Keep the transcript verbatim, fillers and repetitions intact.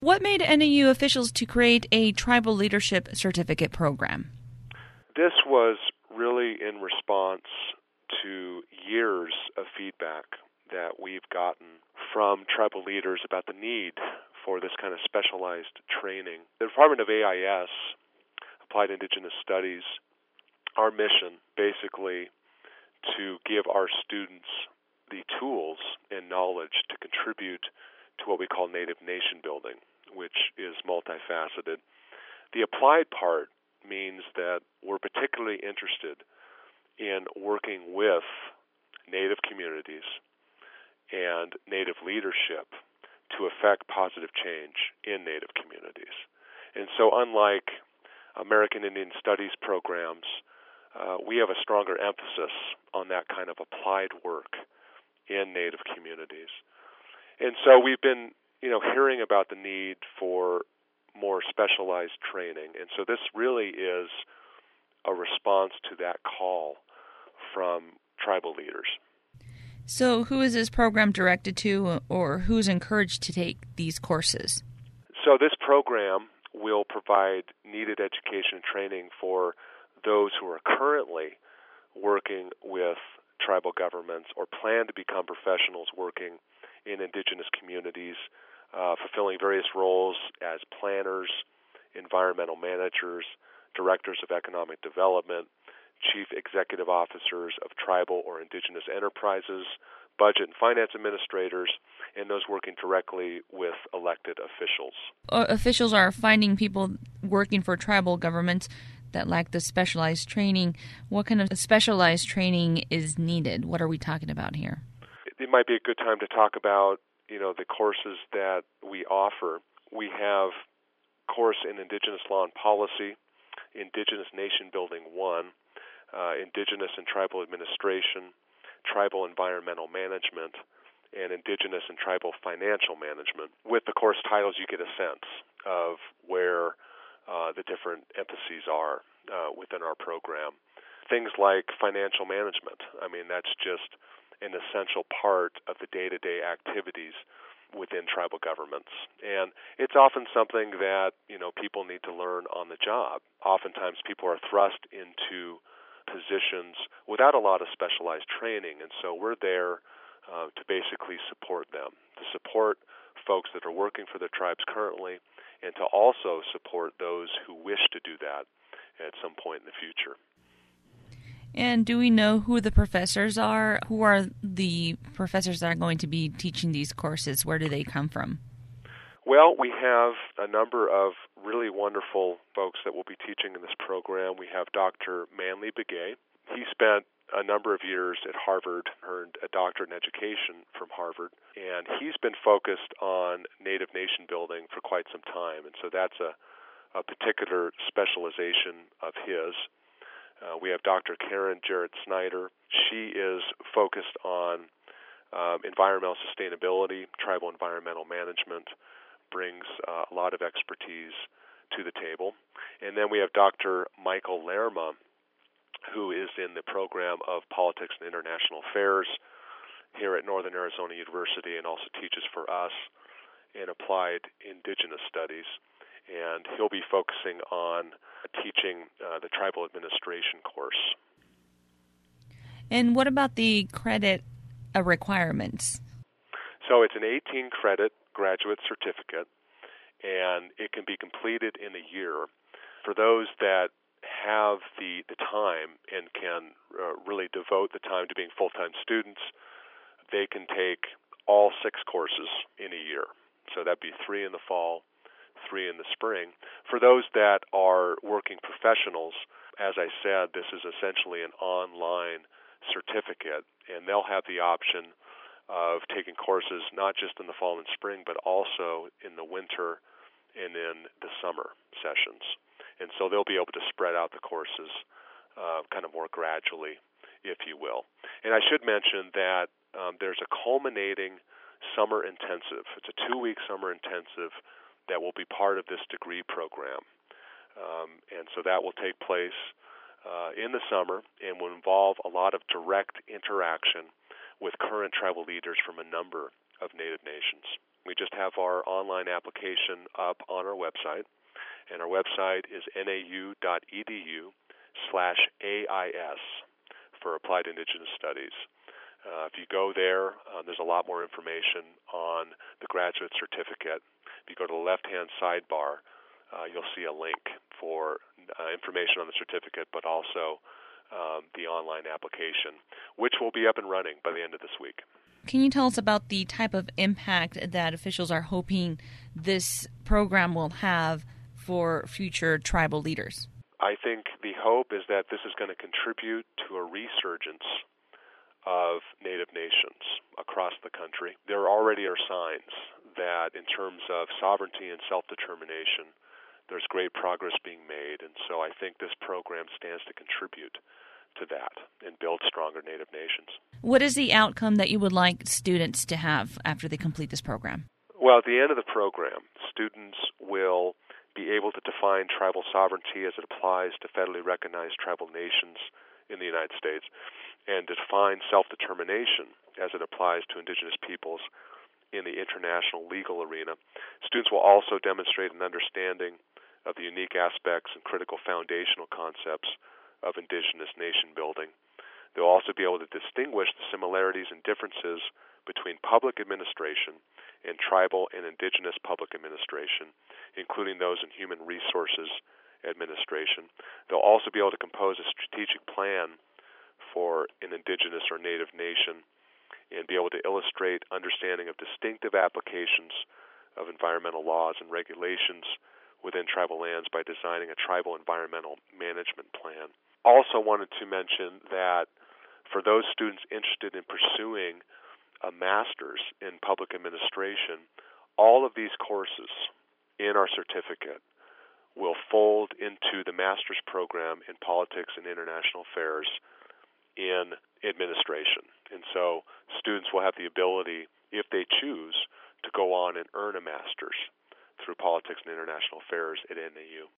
What made N A U officials to create a tribal leadership certificate program? This was really in response to years of feedback that we've gotten from tribal leaders about the need for this kind of specialized training. The Department of A I S, Applied Indigenous Studies, our mission basically to give our students the tools and knowledge to contribute to what we call Native nation building, which is multifaceted. The applied part means that we're particularly interested in working with Native communities and Native leadership to affect positive change in Native communities. And so unlike American Indian Studies programs, uh, we have a stronger emphasis on that kind of applied work in Native communities. And so we've been, you know, hearing about the need for more specialized training. And so this really is a response to that call from tribal leaders. So who is this program directed to, or who's encouraged to take these courses? So this program will provide needed education and training for those who are currently working with tribal governments or plan to become professionals working in indigenous communities, uh, fulfilling various roles as planners, environmental managers, directors of economic development, chief executive officers of tribal or indigenous enterprises, budget and finance administrators, and those working directly with elected officials. Uh, officials are finding people working for tribal governments that lack the specialized training. What kind of specialized training is needed? What are we talking about here? It might be a good time to talk about, you know, the courses that we offer. We have course in Indigenous Law and Policy, Indigenous Nation Building one, uh, Indigenous and Tribal Administration, Tribal Environmental Management, and Indigenous and Tribal Financial Management. With the course titles, you get a sense of where uh, the different emphases are uh, within our program. Things like financial management. I mean, that's just an essential part of the day-to-day activities within tribal governments. And it's often something that, you know, people need to learn on the job. Oftentimes people are thrust into positions without a lot of specialized training, and so we're there uh, to basically support them, to support folks that are working for their tribes currently, and to also support those who wish to do that at some point in the future. And do we know who the professors are? Who are the professors that are going to be teaching these courses? Where do they come from? Well, we have a number of really wonderful folks that will be teaching in this program. We have Doctor Manly Begay. He spent a number of years at Harvard, earned a doctorate in education from Harvard, and he's been focused on Native nation building for quite some time, and so that's a, a particular specialization of his. Uh, we have Doctor Karen Jarrett Snyder. She is focused on um, environmental sustainability, tribal environmental management, brings uh, a lot of expertise to the table. And then we have Doctor Michael Lerma, who is in the program of Politics and International Affairs here at Northern Arizona University and also teaches for us in Applied Indigenous Studies. And he'll be focusing on teaching uh, the Tribal Administration course. And what about the credit uh, requirements? So it's an eighteen-credit graduate certificate, and it can be completed in a year. For those that have the, the time and can uh, really devote the time to being full-time students, they can take all six courses in a year. So that'd be three in the fall, three in the spring. For those that are working professionals, as I said, this is essentially an online certificate, and they'll have the option of taking courses not just in the fall and spring, but also in the winter and in the summer sessions. And so they'll be able to spread out the courses uh, kind of more gradually, if you will. And I should mention that um, there's a culminating summer intensive. It's a two-week summer intensive that will be part of this degree program. Um, and so that will take place uh, in the summer and will involve a lot of direct interaction with current tribal leaders from a number of Native nations. We just have our online application up on our website, and our website is nau.edu slash AIS for Applied Indigenous Studies. Uh, if you go there, uh, there's a lot more information on the graduate certificate. If you go to the left-hand sidebar, uh, you'll see a link for uh, information on the certificate, but also um, the online application, which will be up and running by the end of this week. Can you tell us about the type of impact that officials are hoping this program will have for future tribal leaders? I think the hope is that this is going to contribute to a resurgence of Native nations across the country. There already are signs that in terms of sovereignty and self-determination, there's great progress being made, and so I think this program stands to contribute to that and build stronger Native nations. What is the outcome that you would like students to have after they complete this program? Well, at the end of the program, students will be able to define tribal sovereignty as it applies to federally recognized tribal nations in the United States, and define self-determination as it applies to indigenous peoples in the international legal arena. Students will also demonstrate an understanding of the unique aspects and critical foundational concepts of indigenous nation building. They'll also be able to distinguish the similarities and differences between public administration and tribal and indigenous public administration, including those in human resources administration. They'll also be able to compose a strategic plan for an indigenous or native nation and be able to illustrate understanding of distinctive applications of environmental laws and regulations within tribal lands by designing a tribal environmental management plan. Also wanted to mention that for those students interested in pursuing a master's in public administration, all of these courses in our certificate will fold into the master's program in politics and international affairs in administration. And so students will have the ability, if they choose, to go on and earn a master's through politics and international affairs at N A U.